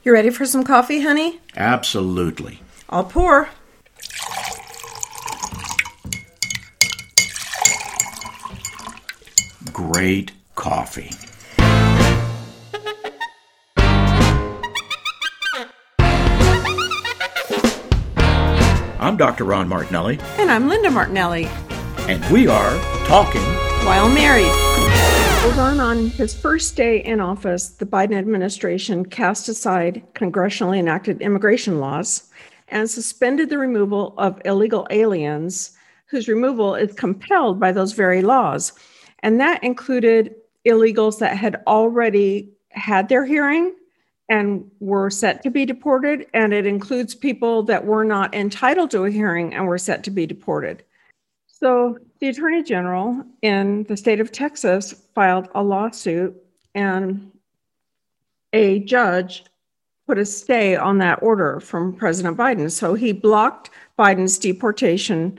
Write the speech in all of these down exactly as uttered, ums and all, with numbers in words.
You ready for some coffee, honey? Absolutely. I'll pour. Great coffee. I'm Doctor Ron Martinelli. And I'm Linda Martinelli. And we are talking while married. Hold on his first day in office, the Biden administration cast aside congressionally enacted immigration laws and suspended the removal of illegal aliens whose removal is compelled by those very laws. And that included illegals that had already had their hearing and were set to be deported. And it includes people that were not entitled to a hearing and were set to be deported. So the Attorney General in the state of Texas filed a lawsuit, and a judge put a stay on that order from President Biden. So he blocked Biden's deportation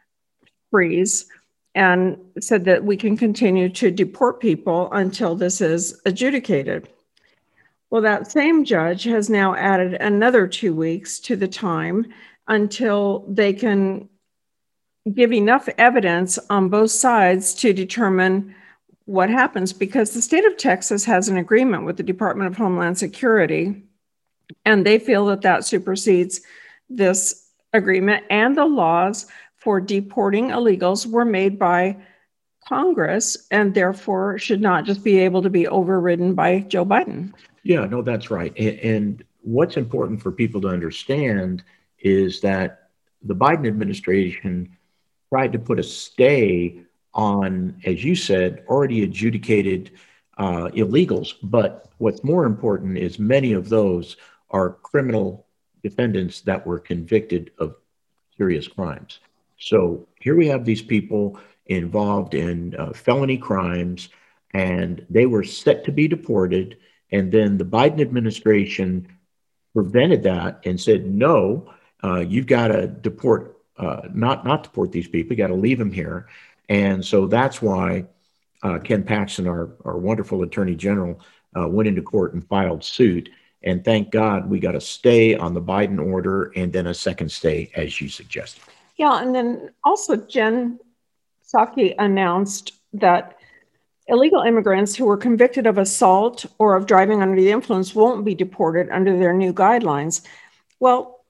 freeze and said that we can continue to deport people until this is adjudicated. Well, that same judge has now added another two weeks to the time until they can give enough evidence on both sides to determine what happens, because the state of Texas has an agreement with the Department of Homeland Security, and they feel that that supersedes this agreement, and the laws for deporting illegals were made by Congress and therefore should not just be able to be overridden by Joe Biden. Yeah, no, that's right. And, and what's important for people to understand is that the Biden administration tried to put a stay on, as you said, already adjudicated uh, illegals. But what's more important is many of those are criminal defendants that were convicted of serious crimes. So here we have these people involved in uh, felony crimes, and they were set to be deported. And then the Biden administration prevented that and said, no, uh, you've got to deport Uh, not not deport these people. You got to leave them here. And so that's why uh, Ken Paxton, our, our wonderful attorney general, uh, went into court and filed suit. And thank God we got a stay on the Biden order and then a second stay, as you suggested. Yeah, and then also Jen Psaki announced that illegal immigrants who were convicted of assault or of driving under the influence won't be deported under their new guidelines. Well,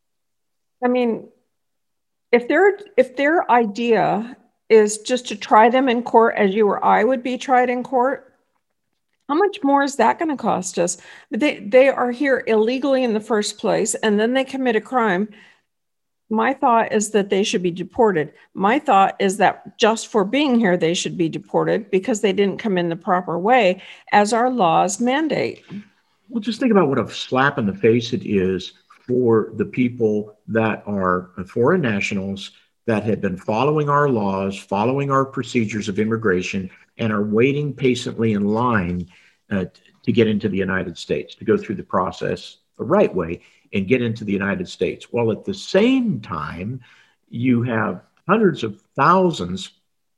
I mean, If their if their idea is just to try them in court as you or I would be tried in court, how much more is that going to cost us? They they are here illegally in the first place, and then they commit a crime. My thought is that they should be deported. My thought is that just for being here, they should be deported because they didn't come in the proper way, as our laws mandate. Well, just think about what a slap in the face it is for the people that are foreign nationals that have been following our laws, following our procedures of immigration, and are waiting patiently in line uh, to get into the United States, to go through the process the right way and get into the United States. Well, at the same time, you have hundreds of thousands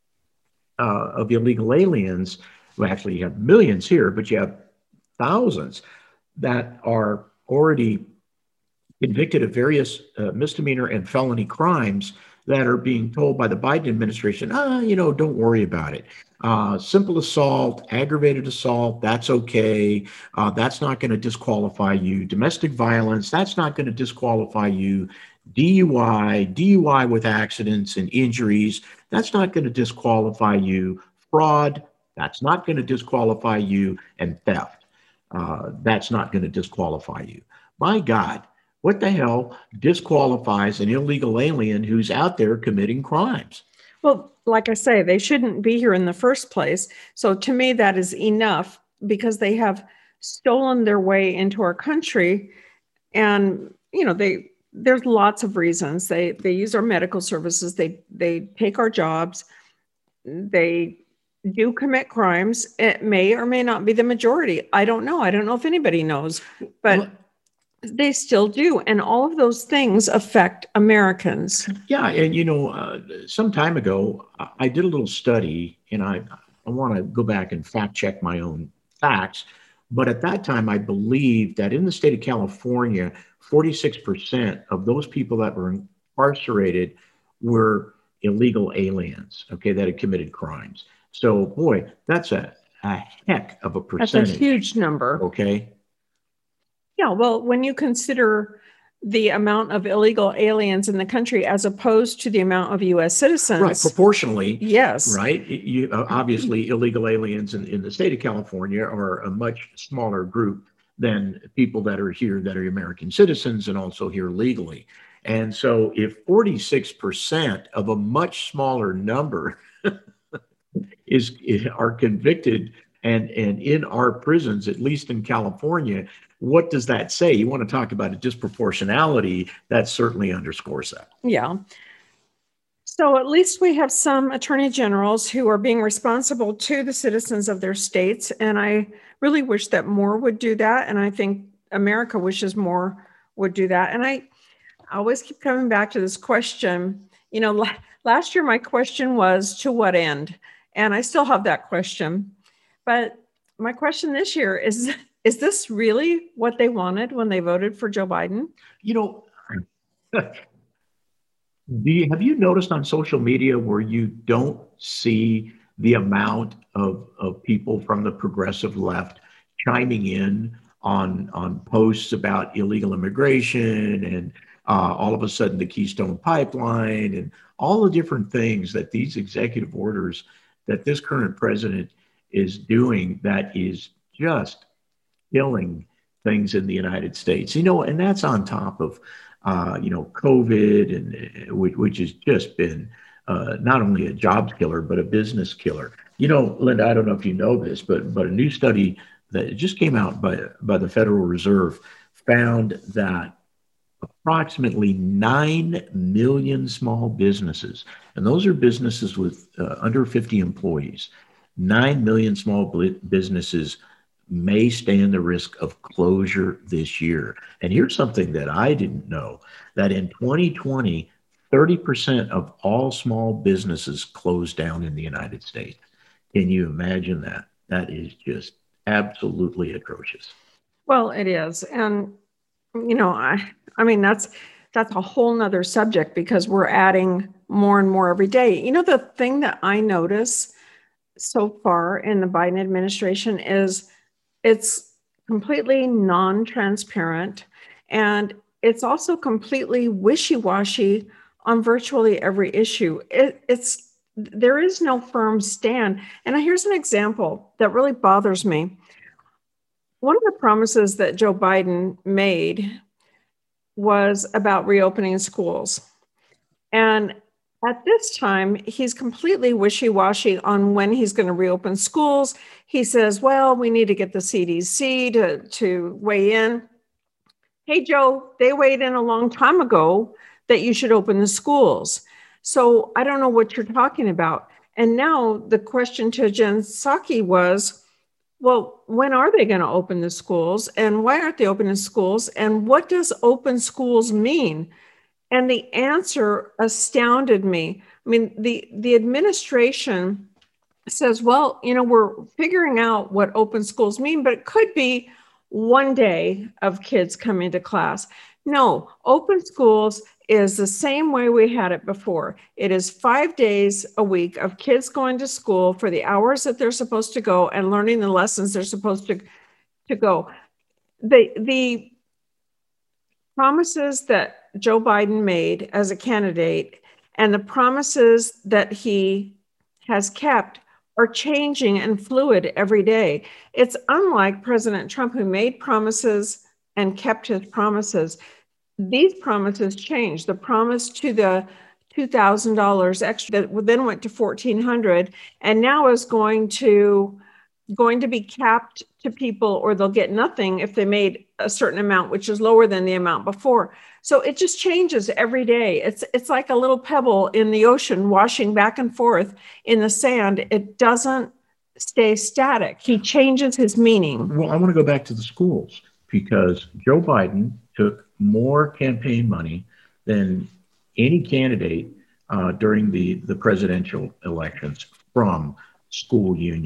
uh, of illegal aliens. Well, actually, you have millions here, but you have thousands that are already convicted of various uh, misdemeanor and felony crimes that are being told by the Biden administration, ah, you know, don't worry about it. Uh, simple assault, aggravated assault, that's okay. Uh, that's not going to disqualify you. Domestic violence, that's not going to disqualify you. D U I, D U I with accidents and injuries, that's not going to disqualify you. Fraud, that's not going to disqualify you. And theft, uh, that's not going to disqualify you. My God. What the hell disqualifies an illegal alien who's out there committing crimes? Well, like I say, they shouldn't be here in the first place. So to me, that is enough because they have stolen their way into our country. And, you know, they there's lots of reasons. They they use our medical services. They they take our jobs. They do commit crimes. It may or may not be the majority. I don't know. I don't know if anybody knows. But well, they still do. And all of those things affect Americans. Yeah. And, you know, uh, some time ago, I did a little study, and I, I want to go back and fact check my own facts. But at that time, I believe that in the state of California, forty-six percent of those people that were incarcerated were illegal aliens, okay, that had committed crimes. So, boy, that's a, a heck of a percentage. That's a huge number. Okay. Yeah, well, when you consider the amount of illegal aliens in the country as opposed to the amount of U S citizens. Right, proportionally. Yes. Right. You, uh, obviously, illegal aliens in, in the state of California are a much smaller group than people that are here that are American citizens and also here legally. And so if forty-six percent of a much smaller number is, is are convicted and, and in our prisons, at least in California, what does that say? You want to talk about a disproportionality, that certainly underscores that. Yeah. So at least we have some attorney generals who are being responsible to the citizens of their states. And I really wish that more would do that. And I think America wishes more would do that. And I always keep coming back to this question. You know, last year my question was, to what end? And I still have that question. But my question this year is, is this really what they wanted when they voted for Joe Biden? You know, do you, have you noticed on social media where you don't see the amount of, of people from the progressive left chiming in on, on posts about illegal immigration and uh, all of a sudden the Keystone Pipeline and all the different things that these executive orders that this current president is doing that is just killing things in the United States, you know, and that's on top of, uh, you know, COVID, and uh, which, which has just been uh, not only a jobs killer, but a business killer. You know, Linda, I don't know if you know this, but but a new study that just came out by, by the Federal Reserve found that approximately nine million small businesses, and those are businesses with uh, under fifty employees, nine million small businesses may stand the risk of closure this year. And here's something that I didn't know, that in twenty twenty, thirty percent of all small businesses closed down in the United States. Can you imagine that? That is just absolutely atrocious. Well, it is. And, you know, I, I mean, that's, that's a whole nother subject because we're adding more and more every day. You know, the thing that I notice so far in the Biden administration is it's completely non-transparent, and it's also completely wishy-washy on virtually every issue. It, it's there is no firm stand. And here's an example that really bothers me. One of the promises that Joe Biden made was about reopening schools. And at this time, he's completely wishy-washy on when he's going to reopen schools. He says, well, we need to get the C D C to, to weigh in. Hey, Joe, they weighed in a long time ago that you should open the schools. So I don't know what you're talking about. And now the question to Jen Psaki was, well, when are they going to open the schools? And why aren't they opening schools? And what does open schools mean? And the answer astounded me. I mean, the, the administration says, well, you know, we're figuring out what open schools mean, but it could be one day of kids coming to class. No, open schools is the same way we had it before. It is five days a week of kids going to school for the hours that they're supposed to go and learning the lessons they're supposed to, to go. The, the promises that Joe Biden made as a candidate and the promises that he has kept are changing and fluid every day. It's unlike President Trump, who made promises and kept his promises. These promises changed. The promise to the two thousand dollars extra that then went to fourteen hundred dollars and now is going to going to be capped to people, or they'll get nothing if they made a certain amount, which is lower than the amount before. So it just changes every day. It's it's like a little pebble in the ocean washing back and forth in the sand. It doesn't stay static. He changes his meaning. Well, I want to go back to the schools because Joe Biden took more campaign money than any candidate uh, during the, the presidential elections from school unions.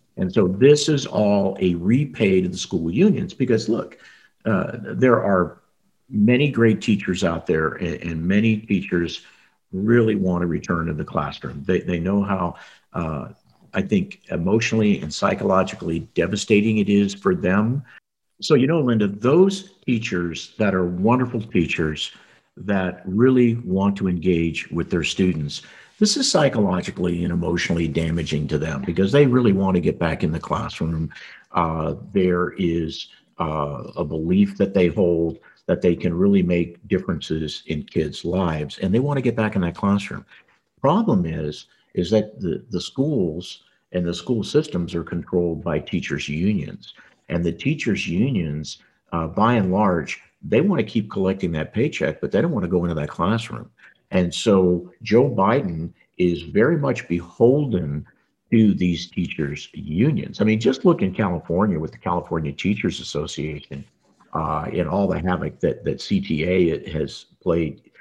And so this is all a repay to the school unions because look, uh, there are many great teachers out there, and, and many teachers really want to return to the classroom. They, they know how, uh, I think, emotionally and psychologically devastating it is for them. So, you know, Linda, those teachers that are wonderful teachers that really want to engage with their students, this is psychologically and emotionally damaging to them because they really want to get back in the classroom. Uh, there is uh, a belief that they hold that they can really make differences in kids' lives, and they want to get back in that classroom. Problem is, is that the, the schools and the school systems are controlled by teachers' unions. And the teachers' unions, uh, by and large, they want to keep collecting that paycheck, but they don't want to go into that classroom. And so Joe Biden is very much beholden to these teachers' unions. I mean, just look in California with the California Teachers Association uh, and all the havoc that, that C T A has played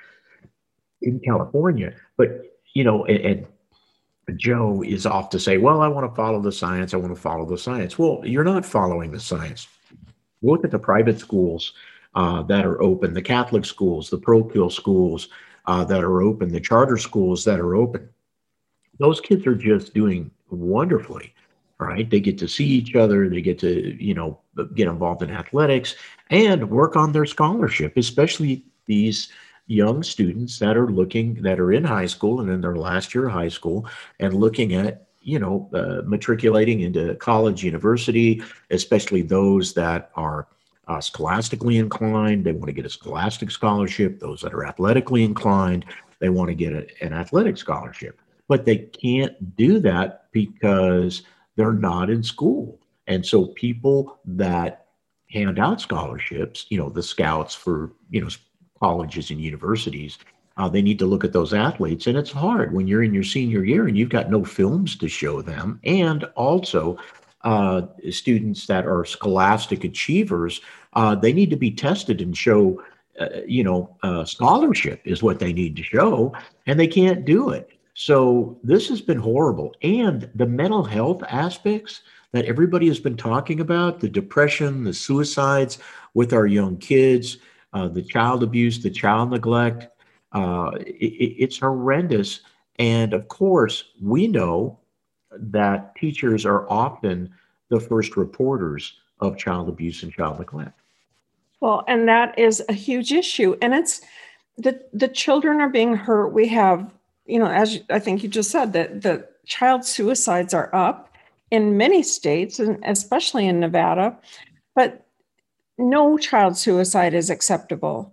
in California. But, you know, and, and Joe is off to say, well, I want to follow the science. I want to follow the science. Well, you're not following the science. Look at the private schools uh, that are open, the Catholic schools, the parochial schools uh, that are open, the charter schools that are open. Those kids are just doing wonderfully, right? They get to see each other. They get to, you know, get involved in athletics and work on their scholarship, especially these young students that are looking, that are in high school and in their last year of high school and looking at, you know, uh, matriculating into college, university, especially those that are uh, scholastically inclined. They want to get a scholastic scholarship. Those that are athletically inclined, they want to get a, an athletic scholarship. But they can't do that because they're not in school. And so people that hand out scholarships, you know, the scouts for, you know, colleges and universities, uh, they need to look at those athletes. And it's hard when you're in your senior year and you've got no films to show them. And also uh, students that are scholastic achievers, uh, they need to be tested and show, uh, you know, uh, scholarship is what they need to show, and they can't do it. So this has been horrible. And the mental health aspects that everybody has been talking about, the depression, the suicides with our young kids, uh, the child abuse, the child neglect, uh, it, it's horrendous. And of course, we know that teachers are often the first reporters of child abuse and child neglect. Well, and that is a huge issue. And it's the, the children are being hurt. We have, you know, as I think you just said, that the child suicides are up in many states, and especially in Nevada, but no child suicide is acceptable.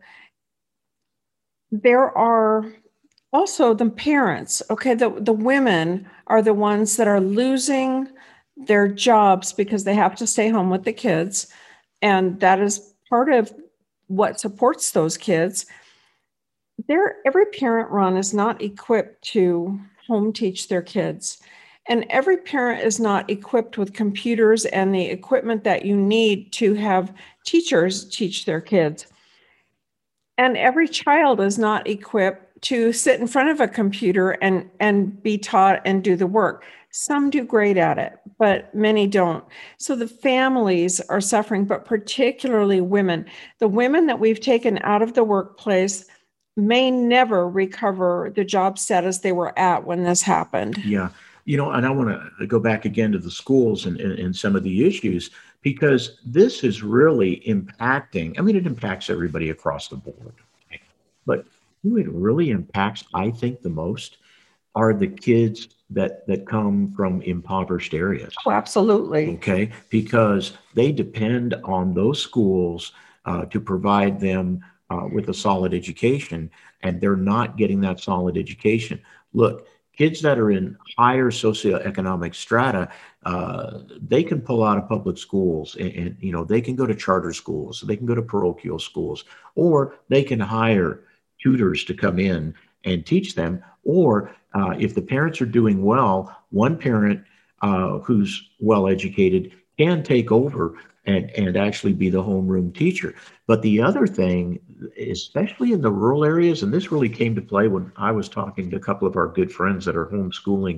There are also the parents, okay, the, the women are the ones that are losing their jobs because they have to stay home with the kids. And that is part of what supports those kids. There, every parent run is not equipped to home teach their kids. And every parent is not equipped with computers and the equipment that you need to have teachers teach their kids. And every child is not equipped to sit in front of a computer and, and be taught and do the work. Some do great at it, but many don't. So the families are suffering, but particularly women. The women that we've taken out of the workplace may never recover the job status they were at when this happened. Yeah. You know, and I want to go back again to the schools and, and, and some of the issues, because this is really impacting, I mean, it impacts everybody across the board. But who it really impacts, I think, the most are the kids that, that come from impoverished areas. Oh, absolutely. Okay, because they depend on those schools uh, to provide them uh, with a solid education, and they're not getting that solid education. Look, kids that are in higher socioeconomic strata, uh, they can pull out of public schools and, and, you know, they can go to charter schools, they can go to parochial schools, or they can hire tutors to come in and teach them. Or uh, if the parents are doing well, one parent uh, who's well educated can take over and, and actually be the homeroom teacher. But the other thing, especially in the rural areas, and this really came to play when I was talking to a couple of our good friends that are homeschooling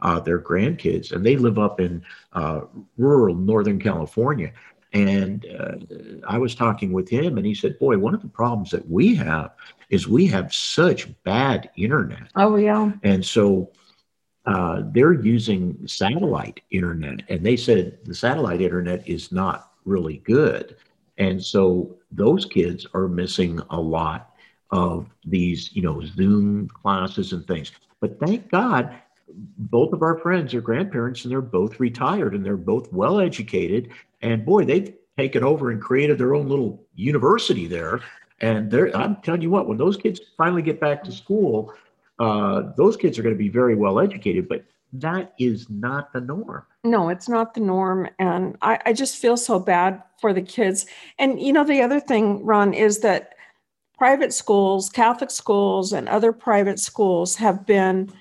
uh, their grandkids, and they live up in uh, rural Northern California. And uh, I was talking with him, and he said, boy, one of the problems that we have is we have such bad internet. Oh, yeah. And so uh, they're using satellite internet, and they said the satellite internet is not really good. And so those kids are missing a lot of these, you know, Zoom classes and things. But thank God, both of our friends are grandparents, and they're both retired, and they're both well educated. And boy, they've taken over and created their own little university there. And they're, I'm telling you what, when those kids finally get back to school, uh, those kids are going to be very well educated. But that is not the norm. No, it's not the norm. And I, I just feel so bad for the kids. And, you know, the other thing, Ron, is that private schools, Catholic schools, and other private schools have been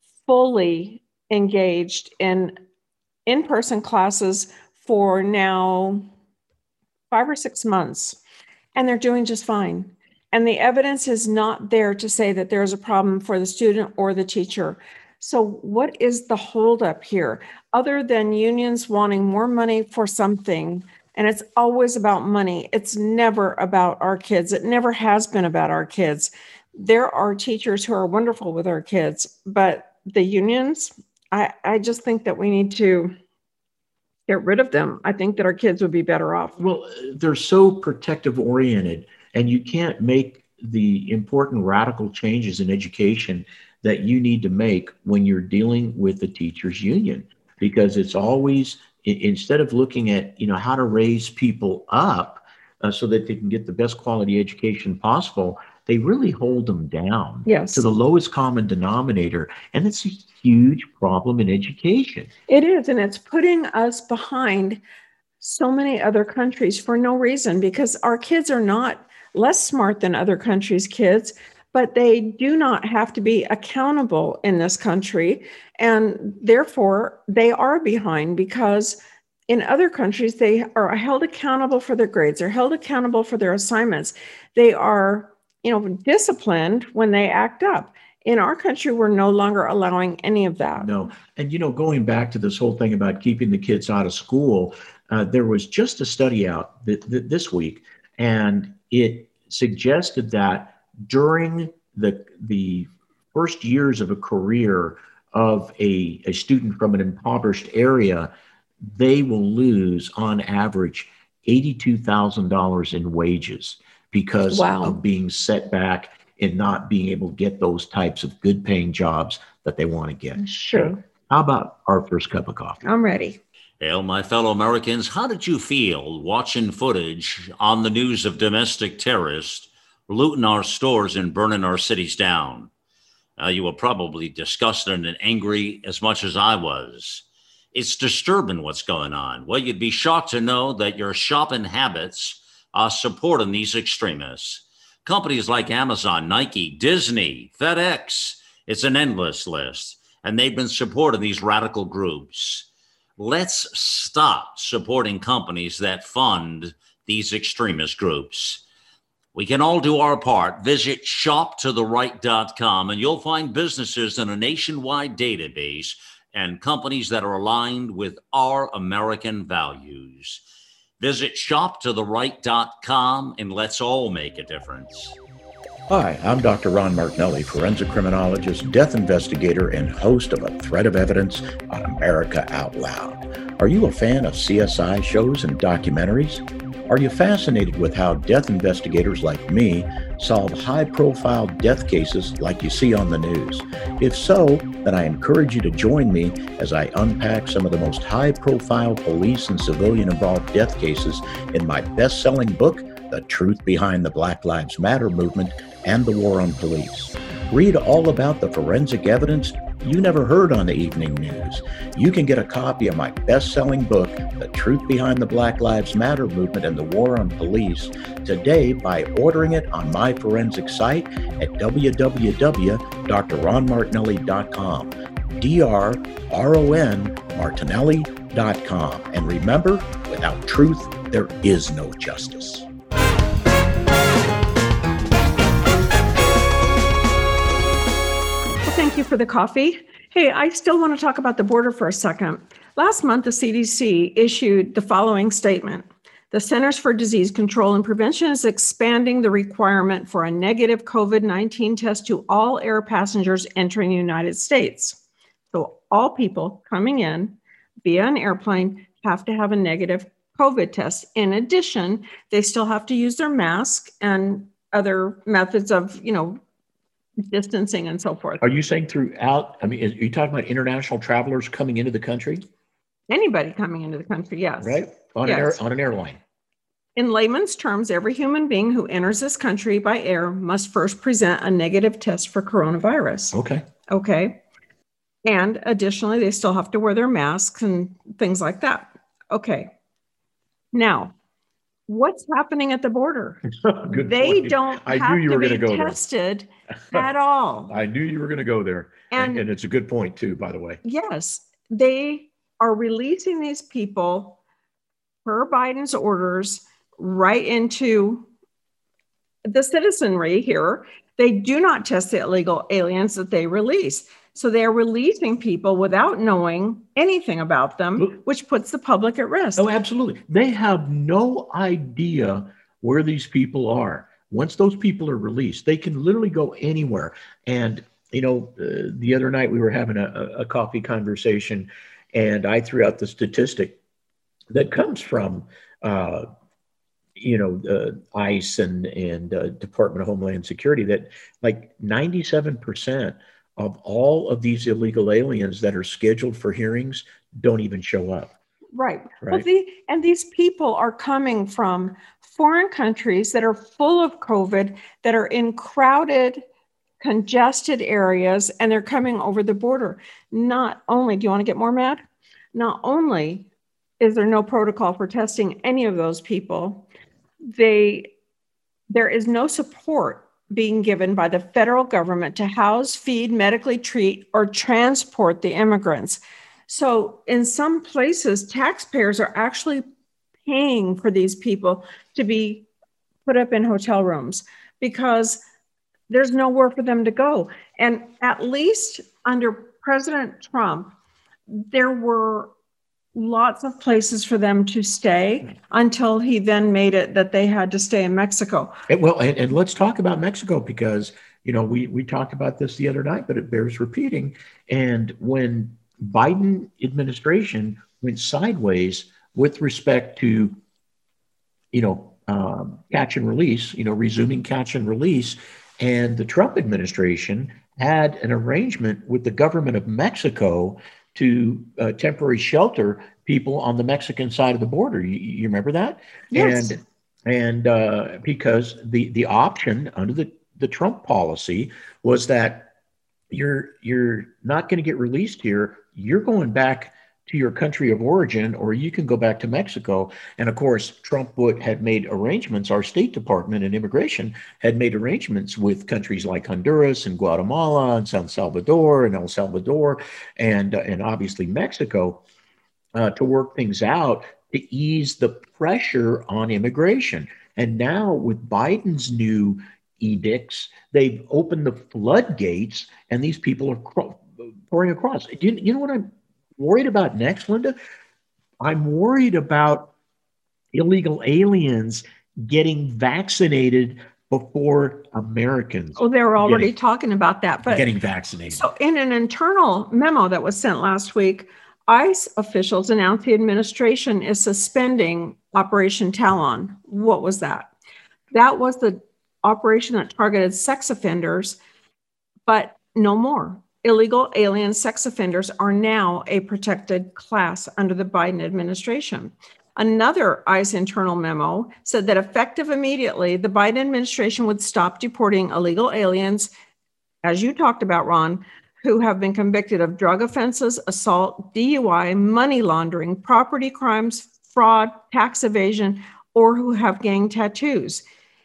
fully engaged in in-person classes for now five or six months, and they're doing just fine. And the evidence is not there to say that there's a problem for the student or the teacher. So what is the holdup here, other than unions wanting more money for something? And it's always about money. It's never about our kids. It never has been about our kids. There are teachers who are wonderful with our kids, but the unions, I, I just think that we need to get rid of them. I think that our kids would be better off. Well, they're so protective oriented, and you can't make the important radical changes in education that you need to make when you're dealing with the teachers union, because it's always, instead of looking at, you know, how to raise people up uh, so that they can get the best quality education possible, they really hold them down yes. to the lowest common denominator. And it's a huge problem in education. It is. And it's putting us behind so many other countries for no reason, because our kids are not less smart than other countries' kids, but they do not have to be accountable in this country. And therefore, they are behind, because in other countries, they are held accountable for their grades. They're held accountable for their assignments. They are, you know, disciplined when they act up. In our country, we're no longer allowing any of that. No. And, you know, going back to this whole thing about keeping the kids out of school, uh, there was just a study out th- th- this week, and it suggested that during the the first years of a career of a, a student from an impoverished area, they will lose on average eighty-two thousand dollars in wages because wow. of being set back and not being able to get those types of good paying jobs that they want to get. Sure. So how about our first cup of coffee? I'm ready. Well, my fellow Americans, how did you feel watching footage on the news of domestic terrorists looting our stores and burning our cities down? Uh, you were probably disgusted and angry as much as I was. It's disturbing what's going on. Well, you'd be shocked to know that your shopping habits are supporting these extremists. Companies like Amazon, Nike, Disney, FedEx, it's an endless list, and they've been supporting these radical groups. Let's stop supporting companies that fund these extremist groups. We can all do our part. Visit shop to the right dot com, and you'll find businesses in a nationwide database and companies that are aligned with our American values. Visit shop to the right dot com, and let's all make a difference. Hi, I'm Doctor Ron Martinelli, forensic criminologist, death investigator, and host of A Thread of Evidence on America Out Loud. Are you a fan of C S I shows and documentaries? Are you fascinated with how death investigators like me solve high-profile death cases like you see on the news? If so, then I encourage you to join me as I unpack some of the most high-profile police and civilian-involved death cases in my best-selling book, The Truth Behind the Black Lives Matter Movement and the War on Police. Read all about the forensic evidence you never heard on the evening news. You can get a copy of my best-selling book, The Truth Behind the Black Lives Matter Movement and the War on Police, today by ordering it on my forensic site at w w w dot d r ron martinelli dot com, D R R O N Martinelli dot com. And remember, without truth, there is no justice. Thank you for the coffee. Hey, I still want to talk about the border for a second. Last month, the C D C issued the following statement. The Centers for Disease Control and Prevention is expanding the requirement for a negative COVID nineteen test to all air passengers entering the United States. So all people coming in via an airplane have to have a negative COVID test. In addition, they still have to use their mask and other methods of, you know, distancing and so forth. Are you saying throughout, I mean, are you talking about international travelers coming into the country? Anybody coming into the country, yes. Right? On, yes. An, air, on an airline. In layman's terms, every human being who enters this country by air must first present a negative test for coronavirus. Okay. Okay. And additionally, they still have to wear their masks and things like that. Okay. Now, what's happening at the border? Good they point. don't I have knew you to were be going to go tested at all. I knew you were going to go there. And, And, and it's a good point too, by the way. yes, they are releasing these people per Biden's orders right into the citizenry here. They do not test the illegal aliens that they release. So they're releasing people without knowing anything about them, which puts the public at risk. Oh, absolutely. They have no idea where these people are. Once those people are released, they can literally go anywhere. And, you know, uh, the other night we were having a, a coffee conversation, and I threw out the statistic that comes from, uh, you know, uh, ICE and, and uh, Department of Homeland Security, that like ninety-seven percent of all of these illegal aliens that are scheduled for hearings don't even show up. Right. Right. Well, the, and these people are coming from foreign countries that are full of COVID, that are in crowded, congested areas, and they're coming over the border. Not only, do you want to get more mad? Not only is there no protocol for testing any of those people, they there is no support being given by the federal government to house, feed, medically treat, or transport the immigrants. So in some places, taxpayers are actually paying for these people to be put up in hotel rooms because there's nowhere for them to go. And at least under President Trump, there were lots of places for them to stay until he then made it that they had to stay in Mexico. And, well, and, and let's talk about Mexico, because, you know, we, we talked about this the other night, but it bears repeating. And when Biden administration went sideways with respect to, you know, um, catch and release, you know, resuming catch and release, and the Trump administration had an arrangement with the government of Mexico to uh, temporary shelter people on the Mexican side of the border. You, you remember that? Yes. And and uh, because the the option under the, the Trump policy was that you're you're not going to get released here. You're going back to your country of origin, or you can go back to Mexico. And of course, Trump would had made arrangements. Our State Department and Immigration had made arrangements with countries like Honduras and Guatemala and San Salvador and El Salvador and, uh, and obviously Mexico uh, to work things out to ease the pressure on immigration. And now with Biden's new edicts, they've opened the floodgates, and these people are cro- pouring across. You, you know what I'm worried about next, Linda? I'm worried about illegal aliens getting vaccinated before Americans. Oh, they were already getting, talking about that. But getting vaccinated. So in an internal memo that was sent last week, ICE officials announced the administration is suspending Operation Talon. What was that? That was the operation that targeted sex offenders, but no more. Illegal alien sex offenders are now a protected class under the Biden administration. Another ICE internal memo said that effective immediately, the Biden administration would stop deporting illegal aliens, as you talked about, Ron, who have been convicted of drug offenses, assault, D U I, money laundering, property crimes, fraud, tax evasion, or who have gang tattoos.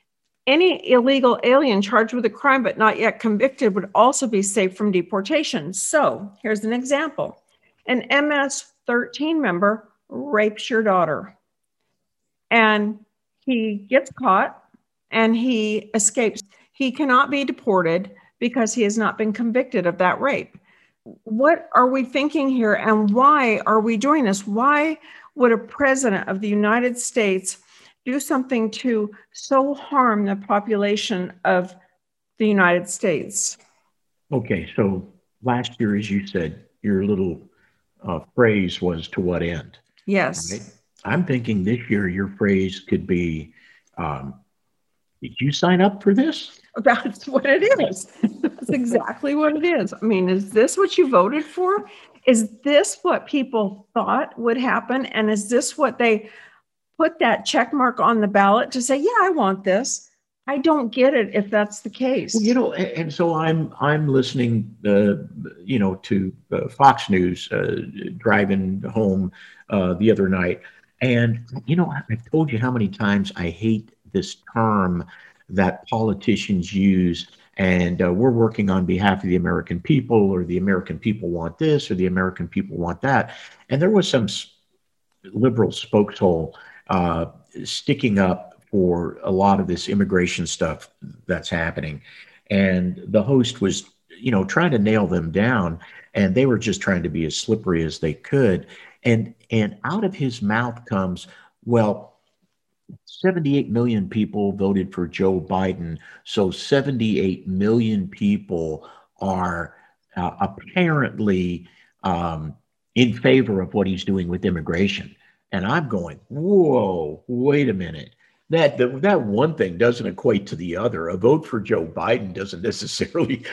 Any illegal alien charged with a crime but not yet convicted would also be safe from deportation. So here's an example. An M S thirteen member rapes your daughter, and he gets caught and he escapes. He cannot be deported because he has not been convicted of that rape. What are we thinking here, and why are we doing this? Why would a president of the United States do something to so harm the population of the United States? Okay, so last year, as you said, your little uh, phrase was "to what end?" Yes. Right? I'm thinking this year your phrase could be, um, "Did you sign up for this?" That's what it is. That's exactly what it is. I mean, is this what you voted for? Is this what people thought would happen? And is this what they put that check mark on the ballot to say, yeah, I want this? I don't get it if that's the case. Well, you know, and, and so I'm I'm listening, uh, you know, to uh, Fox News uh, driving home uh, the other night, and you know, I've told you how many times I hate this term that politicians use, and uh, we're working on behalf of the American people, or the American people want this, or the American people want that. And there was some liberal spokeshole uh, sticking up for a lot of this immigration stuff that's happening. And the host was, you know, trying to nail them down, and they were just trying to be as slippery as they could. And, and out of his mouth comes, well, seventy-eight million people voted for Joe Biden, so seventy-eight million people are uh, apparently um, in favor of what he's doing with immigration. And I'm going, whoa, wait a minute. That that one thing doesn't equate to the other. A vote for Joe Biden doesn't necessarily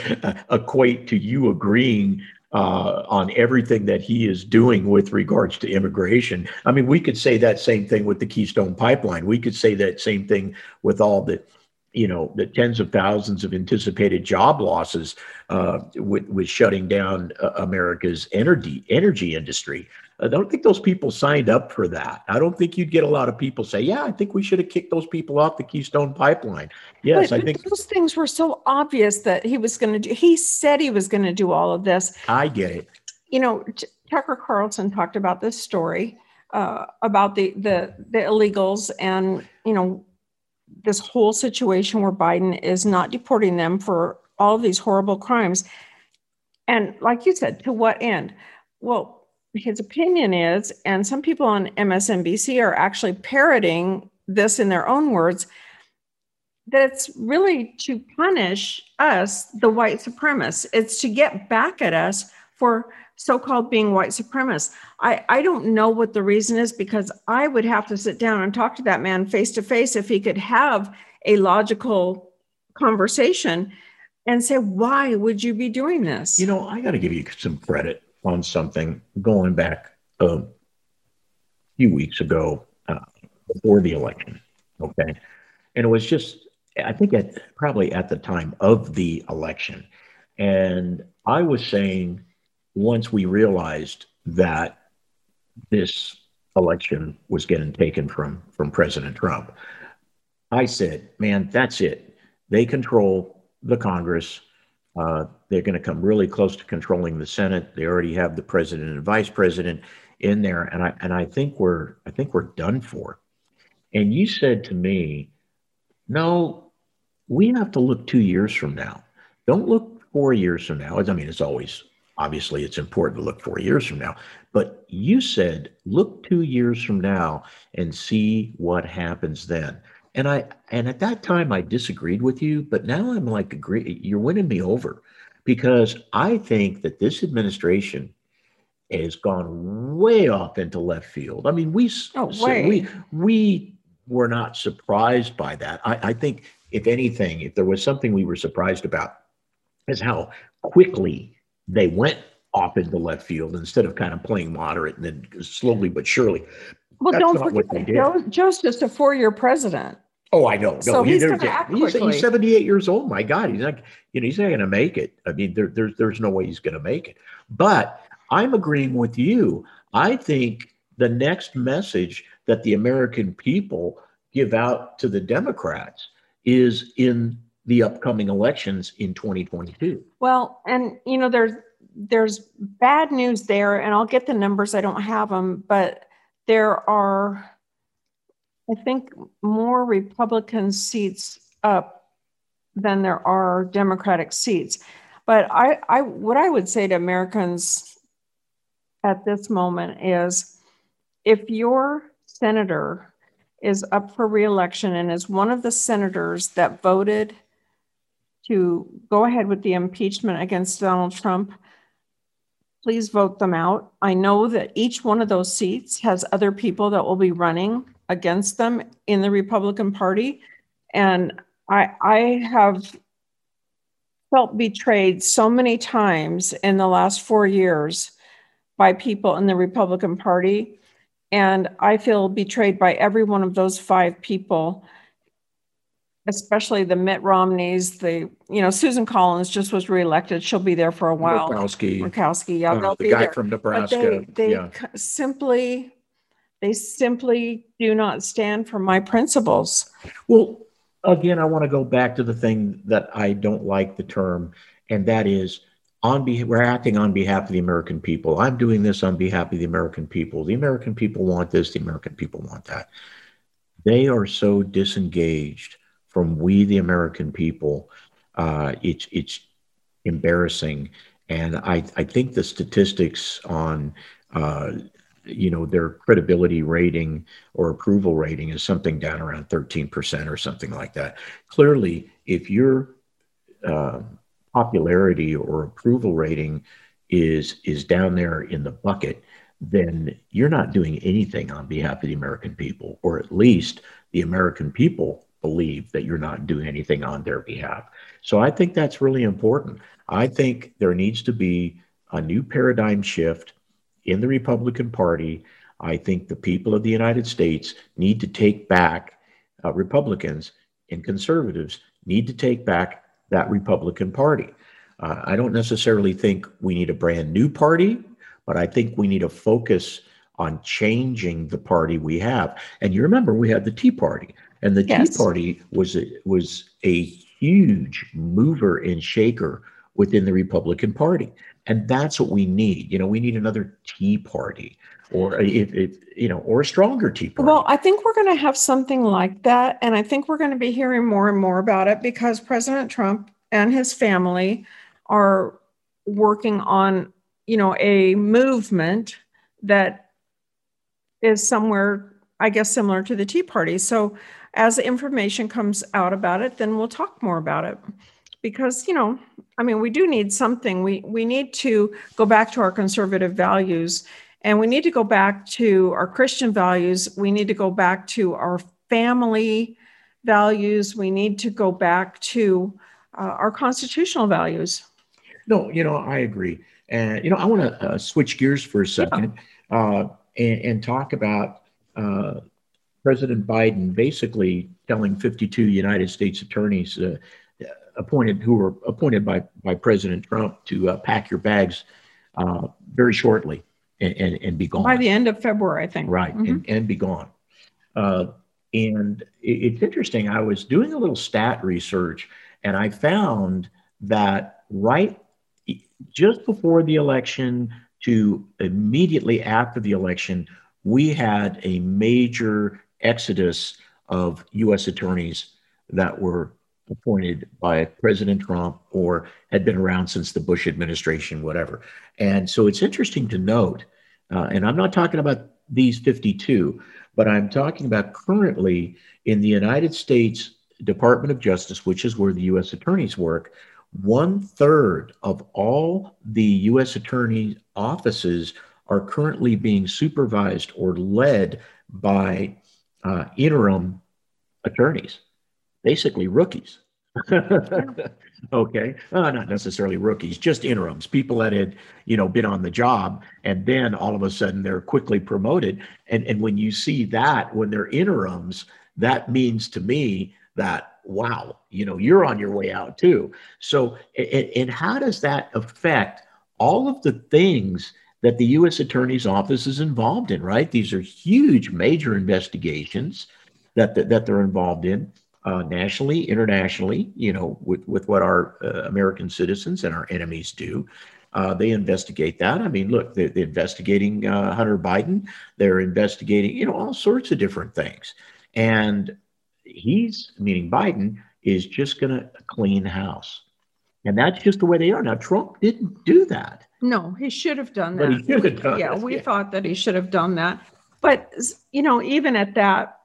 equate to you agreeing Uh, on everything that he is doing with regards to immigration. I mean, we could say that same thing with the Keystone Pipeline. We could say that same thing with all the, you know, the tens of thousands of anticipated job losses uh, with, with shutting down uh, America's energy energy industry. I don't think those people signed up for that. I don't think you'd get a lot of people say, yeah, I think we should have kicked those people off the Keystone Pipeline. Yes, but, I think those things were so obvious that he was going to do. He said he was going to do all of this. I get it. You know, T- Tucker Carlson talked about this story uh, about the, the, the illegals and, you know, this whole situation where Biden is not deporting them for all of these horrible crimes. And like you said, to what end? Well, his opinion is, and some people on M S N B C are actually parroting this in their own words, that it's really to punish us, the white supremacists. It's to get back at us for so-called being white supremacists. I, I don't know what the reason is, because I would have to sit down and talk to that man face to face if he could have a logical conversation and say, why would you be doing this? You know, I got to give you some credit on something going back a few weeks ago uh, before the election. Okay. And it was just, I think at probably at the time of the election. And I was saying, once we realized that this election was getting taken from, from President Trump, I said, man, that's it. They control the Congress. Uh, they're going to come really close to controlling the Senate. They already have the president and vice president in there, and I and I think we're I think we're done for. And you said to me, "No, we have to look two years from now. Don't look four years from now." I mean, it's always obviously it's important to look four years from now, but you said look two years from now and see what happens then. And I and at that time I disagreed with you, but now I'm like, agree, you're winning me over, because I think that this administration has gone way off into left field. I mean, we Oh, so way. we we were not surprised by that. I, I think, if anything, if there was something we were surprised about, is how quickly they went off into left field instead of kind of playing moderate and then slowly but surely. Well, That's don't not what forget, they did. Joe, Joe's just a four-year president. Oh, I know. No, So he- he's there's- gonna act he's, quickly. he's seventy-eight years old. My God, he's not, you know, he's not going to make it. I mean, there, there's, there's no way he's going to make it. But I'm agreeing with you. I think the next message that the American people give out to the Democrats is in the upcoming elections in twenty twenty-two. Well, and you know, there's there's bad news there, and I'll get the numbers. I don't have them, but there are, I think, more Republican seats up than there are Democratic seats. But I, I, what I would say to Americans at this moment is, if your senator is up for re-election and is one of the senators that voted to go ahead with the impeachment against Donald Trump, please vote them out. I know that each one of those seats has other people that will be running against them in the Republican Party. And I, I have felt betrayed so many times in the last four years by people in the Republican Party. And I feel betrayed by every one of those five people, especially the Mitt Romneys. The, you know, Susan Collins just was reelected. She'll be there for a while. Murkowski. Murkowski, yeah, Uh, they'll the be guy there. from But Nebraska. they, they yeah. c- simply, they simply do not stand for my principles. Well, again, I want to go back to the thing that I don't like the term, and that is on be- we're acting on behalf of the American people. I'm doing this on behalf of the American people. The American people want this. The American people want that. They are so disengaged from we, the American people. Uh, it's it's embarrassing, and I I think the statistics on uh, you know their credibility rating or approval rating is something down around thirteen percent or something like that. Clearly, if your uh, popularity or approval rating is is down there in the bucket, then you're not doing anything on behalf of the American people, or at least the American people believe that you're not doing anything on their behalf. So I think that's really important. I think there needs to be a new paradigm shift in the Republican Party. I think the people of the United States need to take back, uh, Republicans and conservatives need to take back that Republican Party. Uh, I don't necessarily think we need a brand new party, but I think we need to focus on changing the party we have. And you remember we had the Tea Party, and the Yes. Tea Party was a, was a huge mover and shaker within the Republican Party. And that's what we need. You know, we need another Tea Party, or if, if you know, or a stronger Tea Party. Well, I think we're going to have something like that. And I think we're going to be hearing more and more about it because President Trump and his family are working on, you know, a movement that is somewhere, I guess, similar to the Tea Party. So as information comes out about it, then we'll talk more about it. Because, you know, I mean, we do need something. We we need to go back to our conservative values, and we need to go back to our Christian values. We need to go back to our family values. We need to go back to uh, our constitutional values. No, you know, I agree. And, you know, I want to uh, switch gears for a second uh, and, and talk about uh, President Biden basically telling fifty-two United States attorneys uh, appointed who were appointed by, by President Trump to uh, pack your bags uh, very shortly and, and, and be gone. By the end of February, I think. Right, Mhm. and, and be gone. Uh, and it, it's interesting. I was doing a little stat research, and I found that right just before the election to immediately after the election, we had a major exodus of U S attorneys that were appointed by President Trump or had been around since the Bush administration, whatever. And so it's interesting to note, uh, and I'm not talking about these fifty-two, but I'm talking about currently in the United States Department of Justice, which is where the U S attorneys work, one third of all the U S attorney offices are currently being supervised or led by uh, interim attorneys, basically rookies. Okay, uh, not necessarily rookies, just interims, people that had, you know, been on the job, and then all of a sudden they're quickly promoted. And and when you see that, when they're interims, that means to me that, wow, you know, you're on your way out too. So, and, and how does that affect all of the things that the U S Attorney's Office is involved in, right? These are huge, major investigations that, that, that they're involved in uh, nationally, internationally, you know, with, with what our uh, American citizens and our enemies do. Uh, they investigate that. I mean, look, they're, they're investigating uh, Hunter Biden. They're investigating, you know, all sorts of different things. And he's, meaning Biden, is just going to clean house. And that's just the way they are. Now, Trump didn't do that. No, he should have done that. But he should have done yeah, it. we Yeah. thought that he should have done that. But, you know, even at that,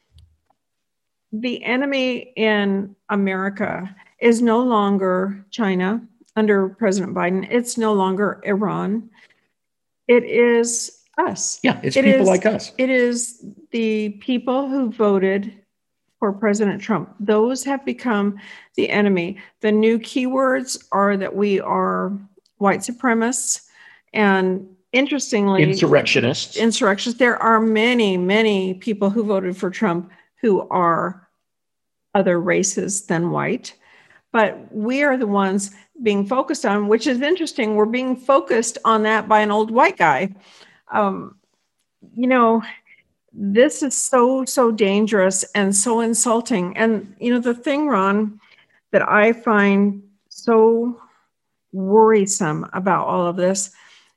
the enemy in America is no longer China under President Biden. It's no longer Iran. It is us. Yeah, it's It people is- like us. It is the people who voted for President Trump. Those have become the enemy. The new keywords are that we are white supremacists, and interestingly, Insurrectionists. insurrectionists. There are many, many people who voted for Trump who are other races than white. But we are the ones being focused on, which is interesting. We're being focused on that by an old white guy. Um, you know, this is so, so dangerous and so insulting. And, you know, the thing, Ron, that I find so worrisome about all of this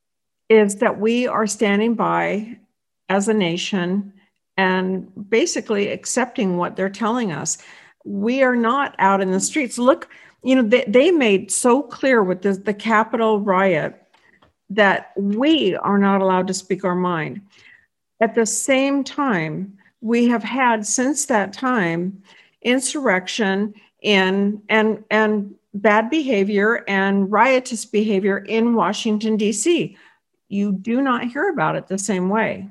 is that we are standing by as a nation and basically accepting what they're telling us. We are not out in the streets. Look, you know, they, they made so clear with the, the Capitol riot that we are not allowed to speak our mind. At the same time, we have had since that time insurrection and and and bad behavior and riotous behavior in Washington, D C. You do not hear about it the same way.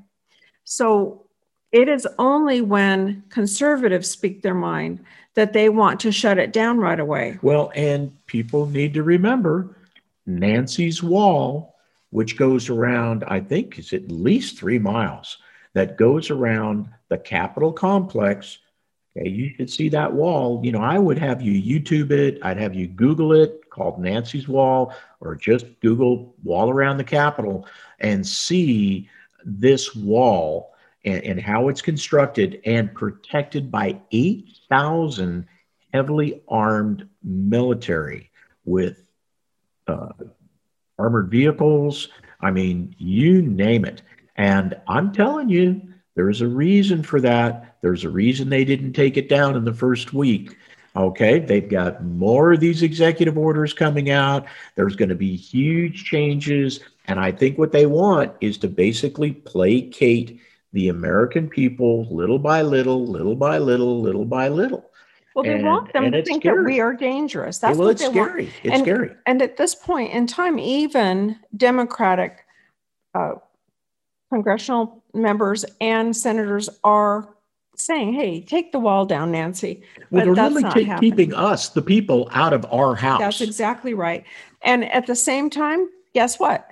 So it is only when conservatives speak their mind that they want to shut it down right away. Well, and people need to remember Nancy's Wall, which goes around, I think it's at least three miles, that goes around the Capitol complex. Okay, you should see that wall. You know, I would have you YouTube it. I'd have you Google it, called Nancy's Wall, or just Google wall around the Capitol and see this wall and, and how it's constructed and protected by eight thousand heavily armed military with uh, armored vehicles. I mean, you name it. And I'm telling you, there's a reason for that. There's a reason they didn't take it down in the first week. Okay, they've got more of these executive orders coming out. There's going to be huge changes. And I think what they want is to basically placate the American people little by little, little by little, little by little. Well, they And- want them and to it's think scary. that we are dangerous. That's well, what it's they want. scary. It's and, scary. And at this point in time, even Democratic uh, congressional members and senators are saying, hey, take the wall down, Nancy. Well, But they're that's really not ta- happening. keeping us, the people, out of our house. That's exactly right. And at the same time, guess what?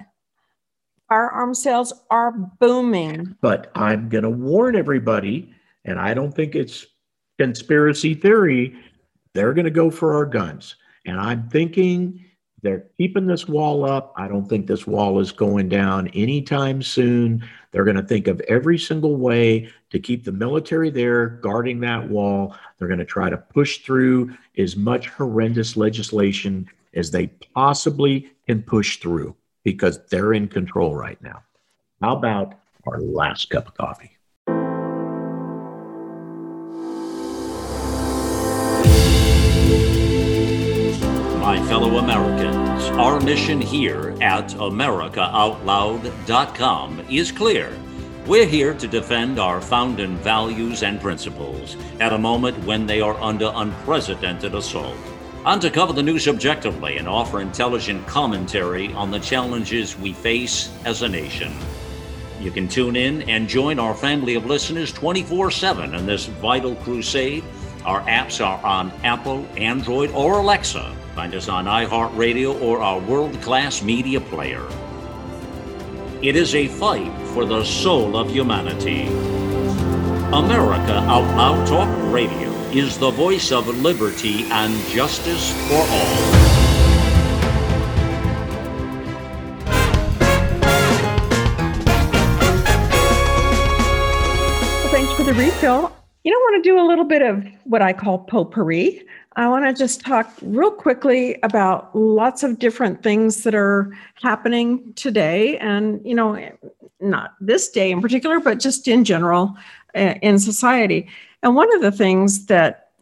Firearm sales are booming. But I'm going to warn everybody, and I don't think it's conspiracy theory, they're going to go for our guns. And I'm thinking they're keeping this wall up. I don't think this wall is going down anytime soon. They're going to think of every single way to keep the military there guarding that wall. They're going to try to push through as much horrendous legislation as they possibly can push through because they're in control right now. How about our last cup of coffee? My fellow Americans, our mission here at America Out Loud dot com is clear. We're here to defend our founding values and principles at a moment when they are under unprecedented assault, and to cover the news objectively and offer intelligent commentary on the challenges we face as a nation. You can tune in and join our family of listeners twenty-four seven in this vital crusade. Our apps are on Apple, Android, or Alexa. Find us on iHeartRadio or our world-class media player. It is a fight for the soul of humanity. America Out Loud Talk Radio is the voice of liberty and justice for all. Well, thanks for the refill. You know, I want to do a little bit of what I call potpourri. I want to just talk real quickly about lots of different things that are happening today. And, you know, not this day in particular, but just in general uh, in society. And one of the things that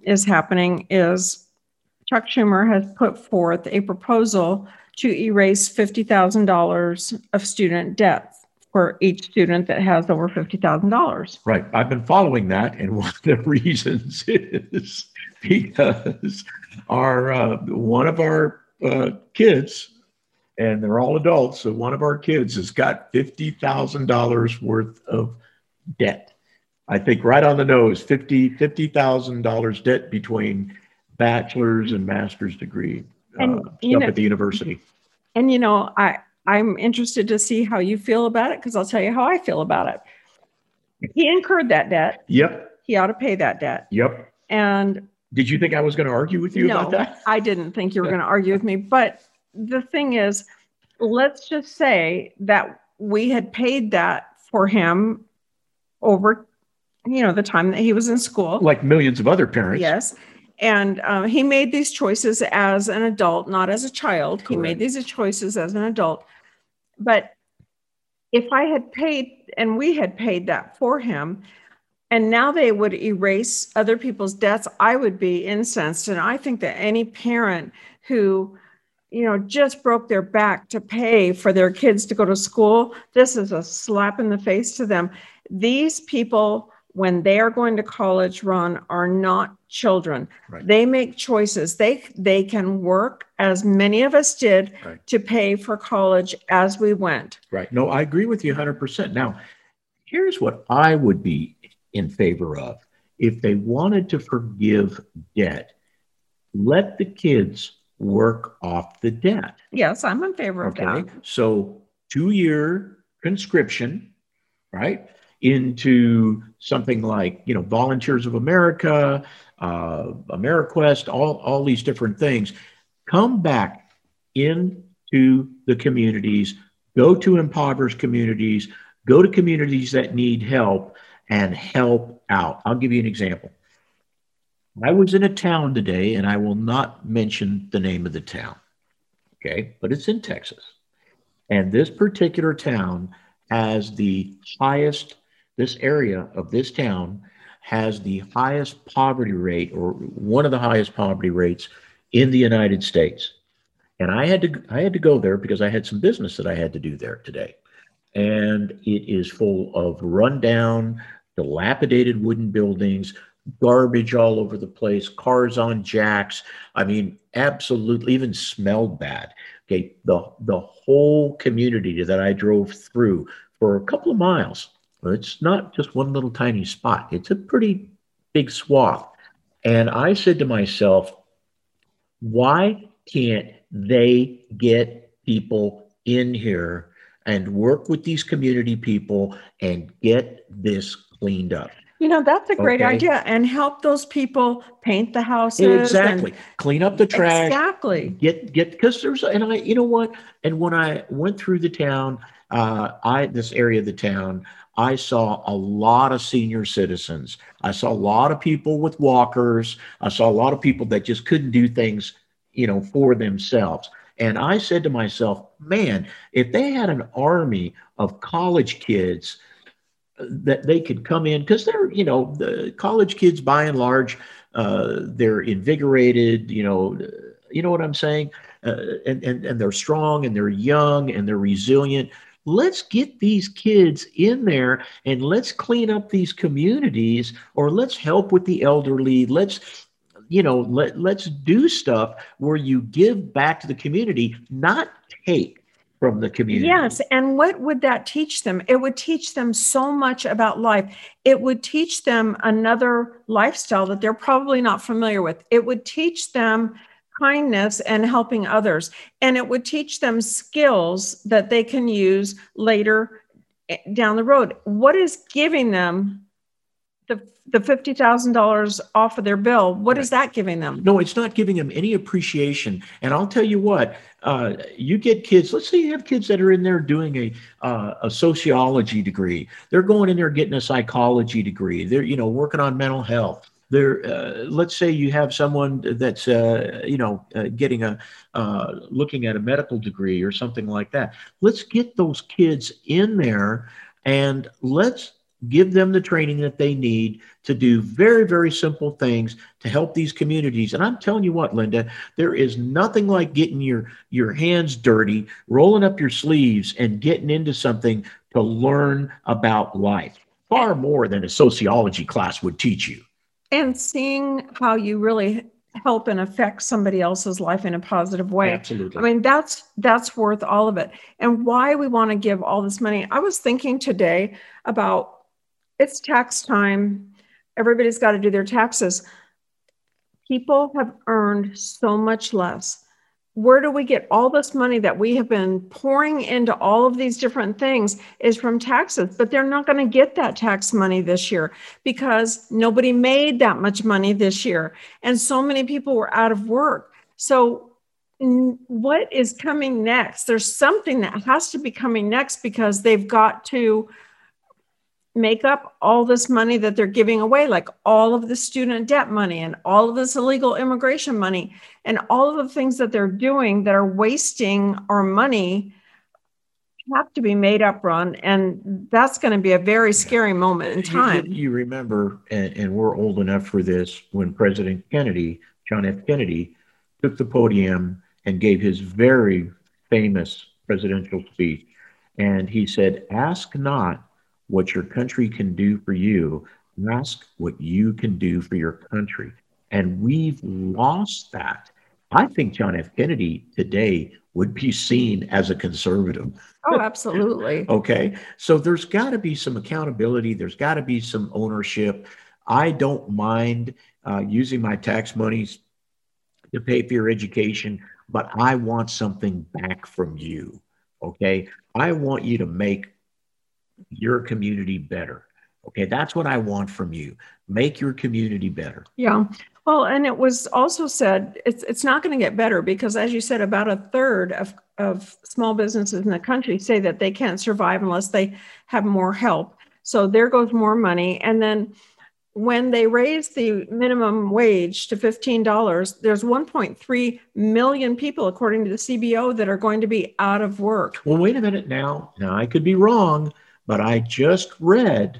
is happening is Chuck Schumer has put forth a proposal to erase fifty thousand dollars of student debt for each student that has over fifty thousand dollars. Right. I've been following that, and one of the reasons is because our uh, one of our uh, kids, and they're all adults, so one of our kids has got fifty thousand dollars worth of debt. I think right on the nose, fifty thousand dollars debt between bachelor's and master's degree And, uh, you stuff know- at the university. And, you know, I, I'm interested to see how you feel about it, because I'll tell you how I feel about it. He incurred that debt. Yep. He ought to pay that debt. Yep. And Did you think I was going to argue with you no, about that? I didn't think you were going to argue with me. But the thing is, let's just say that we had paid that for him over, you know, the time that he was in school. Like millions of other parents. Yes. And um, he made these choices as an adult, not as a child. He Correct. made these choices as an adult. But if I had paid, and we had paid that for him, and now they would erase other people's debts, I would be incensed. And I think that any parent who, you know, just broke their back to pay for their kids to go to school, this is a slap in the face to them. These people, when they are going to college, Ron, are not children. Right. They make choices. They they can work, as many of us did, Right. to pay for college as we went. Right. No, I agree with you one hundred percent. Now, here's what I would be in favor of. If they wanted to forgive debt, let the kids work off the debt. Yes, I'm in favor of Okay. that. So two-year conscription, right, into something like, you know, Volunteers of America, uh, AmeriQuest, all, all these different things. Come back into the communities, go to impoverished communities, go to communities that need help, and help out. I'll give you an example. I was in a town today, and I will not mention the name of the town, okay, but it's in Texas. And this particular town has the highest, this area of this town has the highest poverty rate, or one of the highest poverty rates in the United States. And I had to, I had to go there because I had some business that I had to do there today. And it is full of rundown, dilapidated wooden buildings, garbage all over the place, cars on jacks. I mean, absolutely, even smelled bad. Okay, the, the whole community that I drove through for a couple of miles, it's not just one little tiny spot. It's a pretty big swath. And I said to myself, why can't they get people in here and work with these community people and get this cleaned up? You know, that's a great Okay. idea. And help those people paint the houses. Exactly. and- Clean up the trash. Exactly. Get get because there's and I you know what? And when I went through the town, uh, I this area of the town, I saw a lot of senior citizens. I saw a lot of people with walkers. I saw a lot of people that just couldn't do things, you know, for themselves. And I said to myself, man, if they had an army of college kids that they could come in, because they're, you know, the college kids by and large, uh, they're invigorated, you know, you know what I'm saying? Uh, and, and, and they're strong and they're young and they're resilient. Let's get these kids in there and let's clean up these communities, or let's help with the elderly. Let's, you know, let, let's do stuff where you give back to the community, not take from the community. Yes. And what would that teach them? It would teach them so much about life. It would teach them another lifestyle that they're probably not familiar with. It would teach them kindness and helping others. And it would teach them skills that they can use later down the road. What is giving them the, the fifty thousand dollars off of their bill? What is that giving them? No, it's not giving them any appreciation. And I'll tell you what, uh, you get kids, let's say you have kids that are in there doing a, uh, a sociology degree. They're going in there getting a psychology degree. They're, you know, working on mental health. They're, uh, let's say you have someone that's, uh, you know, uh, getting a, uh, looking at a medical degree or something like that. Let's get those kids in there and let's give them the training that they need to do very, very simple things to help these communities. And I'm telling you what, Linda, there is nothing like getting your, your hands dirty, rolling up your sleeves and getting into something to learn about life, far more than a sociology class would teach you. And seeing how you really help and affect somebody else's life in a positive way. Absolutely. I mean, that's that's worth all of it. And why we want to give all this money. I was thinking today about, it's tax time. Everybody's got to do their taxes. People have earned so much less. Where do we get all this money that we have been pouring into all of these different things is from taxes, but they're not going to get that tax money this year because nobody made that much money this year. And so many people were out of work. So what is coming next? There's something that has to be coming next because they've got to make up all this money that they're giving away, like all of the student debt money and all of this illegal immigration money and all of the things that they're doing that are wasting our money have to be made up, Ron. And that's going to be a very scary moment in time. You, you remember, and, and we're old enough for this, when President Kennedy, John F. Kennedy, took the podium and gave his very famous presidential speech. And he said, "Ask not what your country can do for you, ask what you can do for your country." And we've lost that. I think John F. Kennedy today would be seen as a conservative. Oh, absolutely. Okay. So there's got to be some accountability. There's got to be some ownership. I don't mind uh, using my tax monies to pay for your education, but I want something back from you. Okay. I want you to make your community better. Okay, that's what I want from you. Make your community better. Yeah. Well, and it was also said it's it's not going to get better because, as you said, about a third of, of small businesses in the country say that they can't survive unless they have more help. So there goes more money. And then when they raise the minimum wage to fifteen dollars, there's one point three million people, according to the C B O, that are going to be out of work. Well, wait a minute now. Now, I could be wrong, but I just read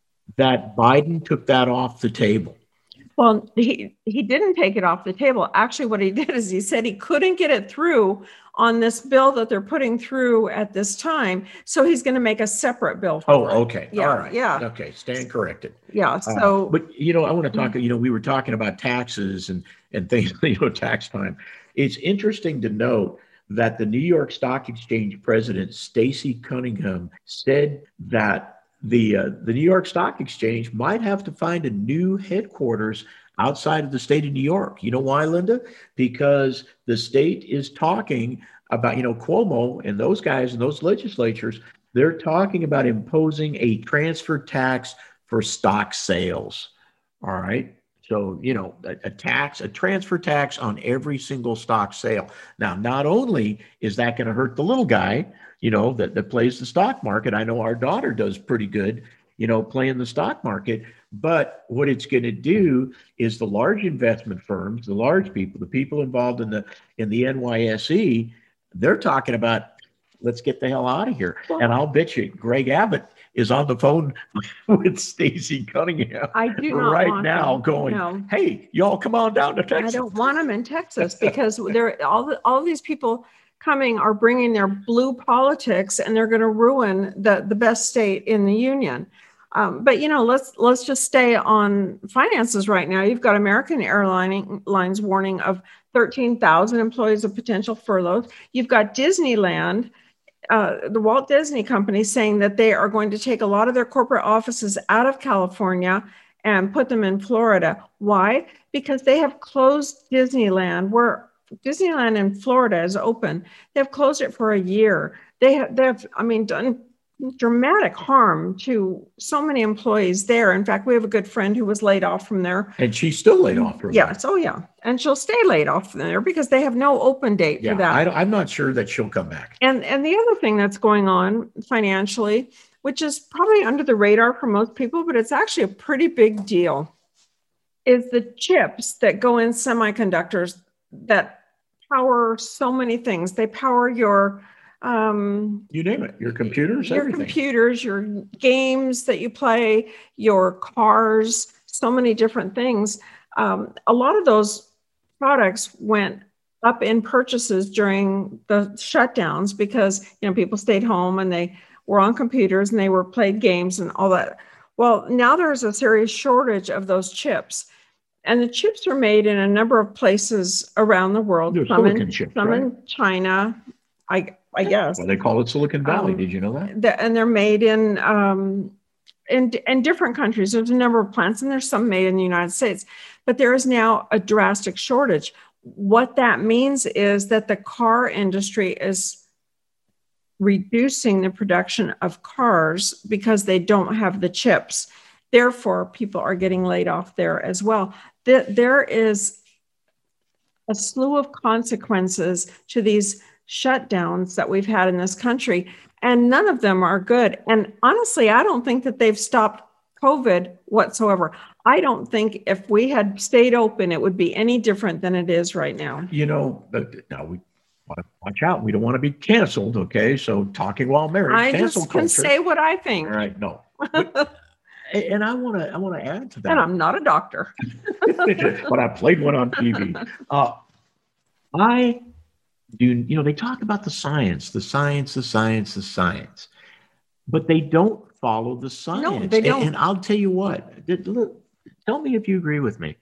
that Biden took that off the table. Well, he, he didn't take it off the table. Actually, what he did is he said he couldn't get it through on this bill that they're putting through at this time. So he's going to make a separate bill for Oh, it. okay. Yeah, All right. yeah. Okay. Stand corrected. Yeah. So, uh, but you know, I want to talk, you know, we were talking about taxes and, and things, you know, tax time. It's interesting to note that the New York Stock Exchange president, Stacey Cunningham, said that the uh, the New York Stock Exchange might have to find a new headquarters outside of the state of New York. You know why, Linda? Because the state is talking about, you know, Cuomo and those guys and those legislatures, they're talking about imposing a transfer tax for stock sales. All right. So, you know, a, a tax, a transfer tax on every single stock sale. Now, not only is that going to hurt the little guy, you know, that, that plays the stock market. I know our daughter does pretty good, you know, playing the stock market. But what it's going to do is the large investment firms, the large people, the people involved in the in the N Y S E, they're talking about, let's get the hell out of here. Well, and I'll bet you Greg Abbott is on the phone with Stacey Cunningham I do not right want now them. going, No. Hey, y'all come on down to Texas. I don't want them in Texas because they're all the, all these people coming are bringing their blue politics and they're going to ruin the, the best state in the union. Um, but, you know, let's let's just stay on finances right now. You've got American Airlines warning of thirteen thousand employees of potential furloughs. You've got Disneyland, uh, the Walt Disney Company, saying that they are going to take a lot of their corporate offices out of California and put them in Florida. Why? Because they have closed Disneyland, where Disneyland in Florida is open. They've closed it for a year. They have, they have, I mean, done dramatic harm to so many employees there. In fact, we have a good friend who was laid off from there. And she's still laid off from Yes. Oh, yeah. And she'll stay laid off from there because they have no open date yeah, for that. I don't, I'm not sure that she'll come back. And, and the other thing that's going on financially, which is probably under the radar for most people, but it's actually a pretty big deal, is the chips that go in semiconductors that power so many things. They power your um, You name it, your computers, your everything. computers, your games that you play, your cars, so many different things. Um, a lot of those products went up in purchases during the shutdowns because, you know, people stayed home and they were on computers and they were played games and all that. Well, now there's a serious shortage of those chips. And the chips are made in a number of places around the world. They're Some, silicon in, chips, some right? in China, I, I guess. Well, they call it Silicon Valley. Um, Did you know that? The, and they're made in, um, in, in different countries. There's a number of plants, and there's some made in the United States. But there is now a drastic shortage. What that means is that the car industry is reducing the production of cars because they don't have the chips. Therefore, people are getting laid off there as well. There is a slew of consequences to these shutdowns that we've had in this country, and none of them are good. And honestly, I don't think that they've stopped COVID whatsoever. I don't think if we had stayed open, it would be any different than it is right now. You know, but now we want to watch out. We don't want to be canceled, okay? So talking while married, I cancel just can culture. say what I think. All right, no. But, and I want to I want to add to that. And I'm not a doctor. But I played one on T V. Uh, I do, you know, they talk about the science, the science, the science, the science, but they don't follow the science. No, they don't. And, and I'll tell you what, tell me if you agree with me.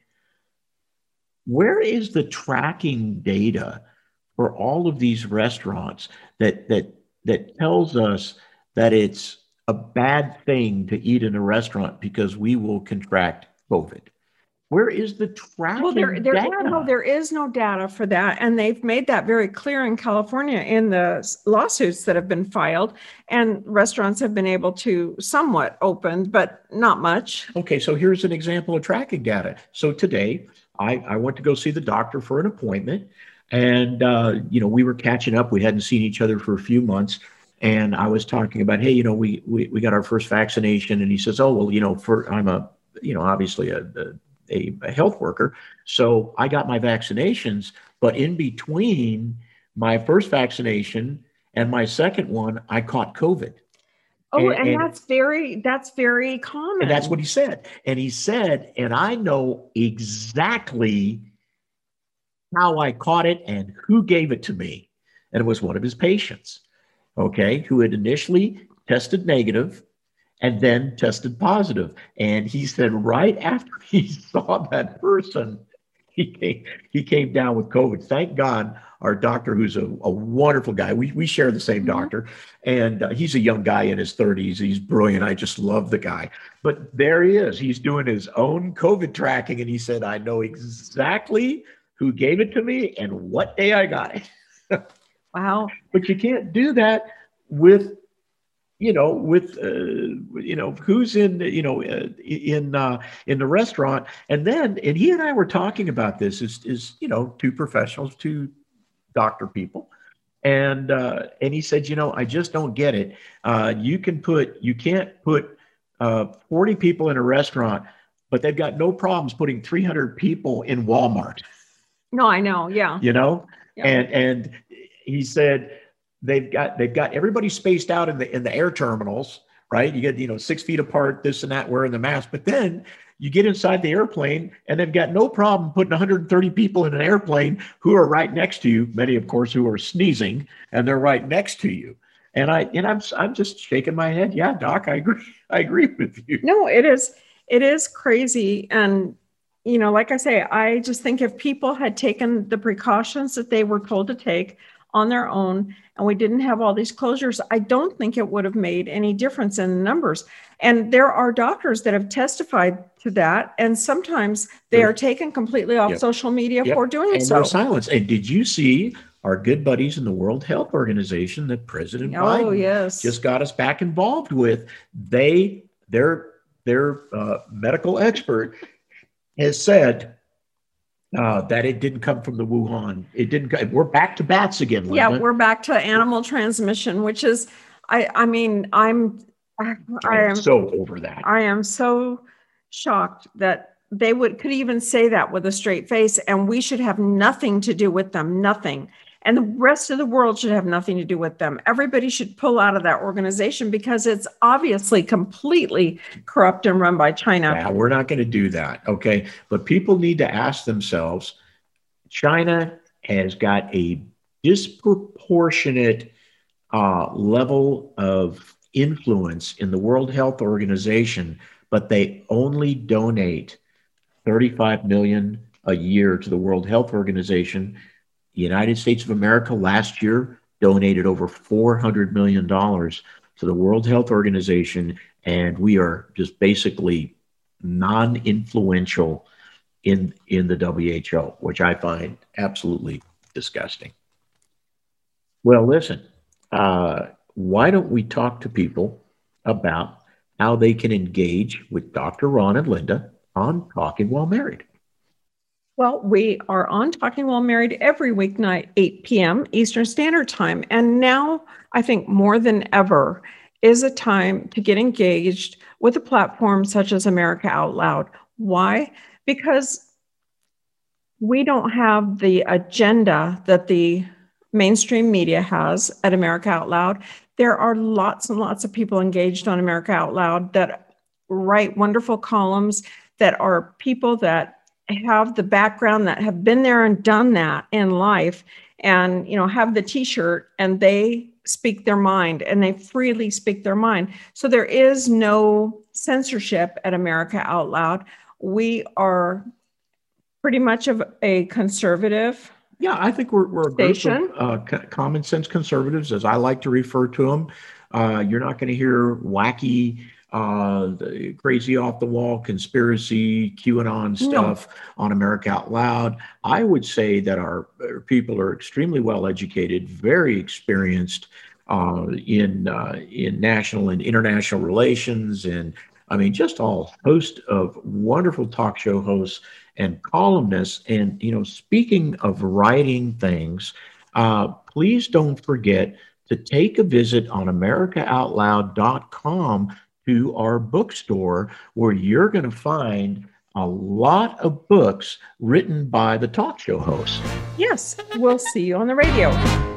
Where is the tracking data for all of these restaurants that that that tells us that it's a bad thing to eat in a restaurant because we will contract COVID? Where is the tracking Well, there, there, data? no, there is no data for that. And they've made that very clear in California in the lawsuits that have been filed. And restaurants have been able to somewhat open, but not much. Okay, so here's an example of tracking data. So today, I, I went to go see the doctor for an appointment. And, uh, you know, we were catching up. We hadn't seen each other for a few months. And I was talking about, hey, you know, we we, we got our first vaccination. And he says, oh, well, you know, for I'm a, you know, obviously a, a A, a health worker. So I got my vaccinations, but in between my first vaccination and my second one, I caught COVID. Oh, and, and, and that's very, that's very common. And that's what he said. And he said, and I know exactly how I caught it and who gave it to me. And it was one of his patients, okay, who had initially tested negative and then tested positive. And he said right after he saw that person, he came, he came down with COVID. Thank God our doctor, who's a, a wonderful guy, we, we share the same Mm-hmm. doctor, and uh, he's a young guy in his thirties. He's brilliant. I just love the guy. But there he is. He's doing his own COVID tracking. And he said, I know exactly who gave it to me and what day I got it. Wow. But you can't do that with you know, with, uh, you know, who's in, you know, uh, in, uh, in the restaurant. And then, and he and I were talking about this is, is, you know, two professionals, two doctor people. And, uh, and he said, you know, I just don't get it. Uh, you can put, you can't put, uh, forty people in a restaurant, but they've got no problems putting three hundred people in Walmart. No, I know. Yeah. You know, Yeah. and, and he said, They've got they've got everybody spaced out in the in the air terminals, right? You get, you know, six feet apart, this and that, wearing the mask. But then you get inside the airplane and they've got no problem putting one hundred thirty people in an airplane who are right next to you, many, of course, who are sneezing, and they're right next to you. And I and I'm I'm just shaking my head. Yeah, Doc, I agree. I agree with you. No, it is it is crazy. And, you know, like I say, I just think if people had taken the precautions that they were told to take on their own, and we didn't have all these closures, I don't think it would have made any difference in the numbers. And there are doctors that have testified to that. And sometimes they are taken completely off Yep. social media Yep. for doing And so. they're silenced. And did you see our good buddies in the World Health Organization that President Oh, Biden yes. just got us back involved with? They, their, their uh, medical expert has said uh, that it didn't come from the Wuhan. It didn't. co- We're back to bats again, Linda. Yeah, we're back to animal transmission, which is, I, I mean, I'm, I I'm am so over that. I am so shocked that they would could even say that with a straight face, and we should have nothing to do with them, nothing. And the rest of the world should have nothing to do with them. Everybody should pull out of that organization because it's obviously completely corrupt and run by China. Yeah, we're not going to do that, okay? But people need to ask themselves, China has got a disproportionate uh, level of influence in the World Health Organization, but they only donate thirty-five million dollars a year to the World Health Organization. The United States of America last year donated over four hundred million dollars to the World Health Organization, and we are just basically non-influential in, in the W H O, which I find absolutely disgusting. Well, listen, uh, why don't we talk to people about how they can engage with Doctor Ron and Linda on Talking While Married? Well, we are on Talking While Married every weeknight, eight p.m. Eastern Standard Time. And now, I think more than ever, is a time to get engaged with a platform such as America Out Loud. Why? Because we don't have the agenda that the mainstream media has at America Out Loud. There are lots and lots of people engaged on America Out Loud that write wonderful columns, that are people that have the background, that have been there and done that in life, and, you know, have the t-shirt, and they speak their mind, and they freely speak their mind. So there is no censorship at America Out Loud. We are pretty much of a conservative Yeah, I think we're, we're a group station. of uh, c- common sense conservatives, as I like to refer to them. Uh, you're not going to hear wacky, uh, the crazy off the wall conspiracy, QAnon stuff on America Out Loud. I would say that our, our people are extremely well educated, very experienced uh, in uh, in national and international relations, and I mean, just a host of wonderful talk show hosts and columnists. And, you know, speaking of writing things, uh, please don't forget to take a visit on America Out Loud dot com to our bookstore, where you're going to find a lot of books written by the talk show hosts. Yes, we'll see you on the radio.